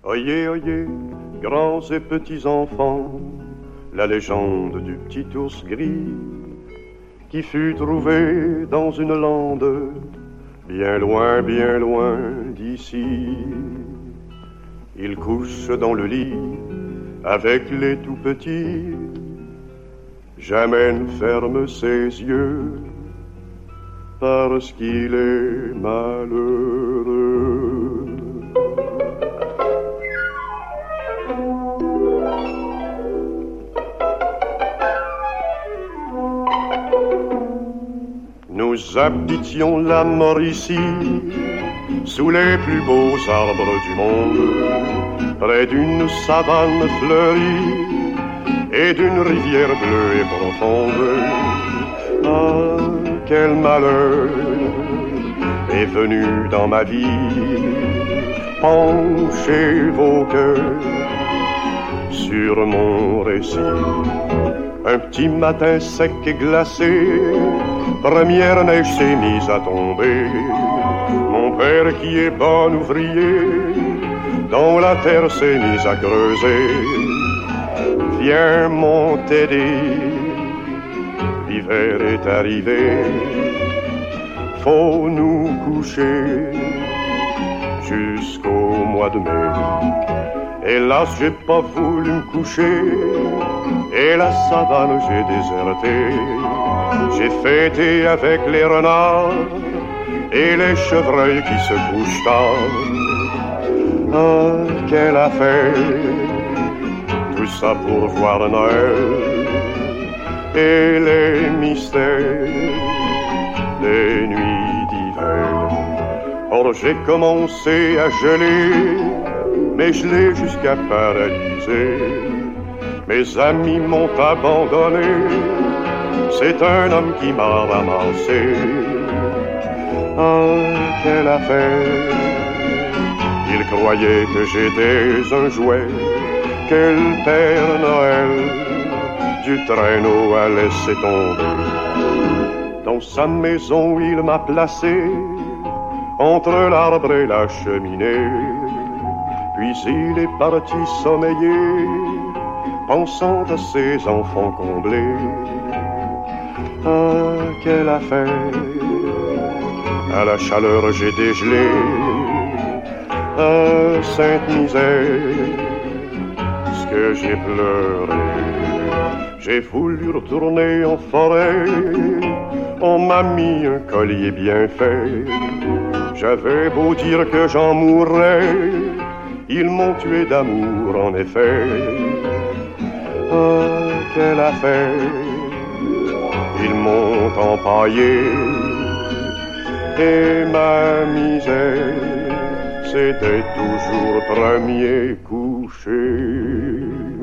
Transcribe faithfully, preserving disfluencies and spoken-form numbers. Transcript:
Oyez, oyez, grands et petits enfants, la légende du petit ours gris qui fut trouvé dans une lande bien loin, bien loin d'ici. Il couche dans le lit avec les tout petits, jamais ne ferme ses yeux parce qu'il est malheureux. Nous habitions la Mauricie, sous les plus beaux arbres du monde, près d'une savane fleurie et d'une rivière bleue et profonde. Ah, quel malheur est venu dans ma vie, penchez vos cœurs sur mon récit. Un petit matin sec et glacé, première neige s'est mise à tomber. Mon père qui est bon ouvrier, dont la terre s'est mise à creuser. Viens mon Teddy, l'hiver est arrivé, faut nous coucher jusqu'au mois de mai. Hélas, j'ai pas voulu me coucher, et la savane j'ai déserté. J'ai fêté avec les renards et les chevreuils qui se couchent tard. Ah, quelle affaire, tout ça pour voir Noël et les mystères des nuits d'hiver. Or j'ai commencé à geler, mais gelé jusqu'à paralyser. Mes amis m'ont abandonné, c'est un homme qui m'a ramassé. Ah, quelle affaire! Il croyait que j'étais un jouet, que le Père Noël du traîneau a laissé tomber. Dans sa maison, il m'a placé entre l'arbre et la cheminée. Puis il est parti sommeiller, pensant à ses enfants comblés. Ah, quelle affaire! À la chaleur j'ai dégelé. Ah, sainte misère, ce que j'ai pleuré. J'ai voulu retourner en forêt, on m'a mis un collier bien fait. J'avais beau dire que j'en mourrais, ils m'ont tué d'amour en effet. Ah, quelle affaire! Ils m'ont empaillé et ma misère, c'était toujours premier coucher.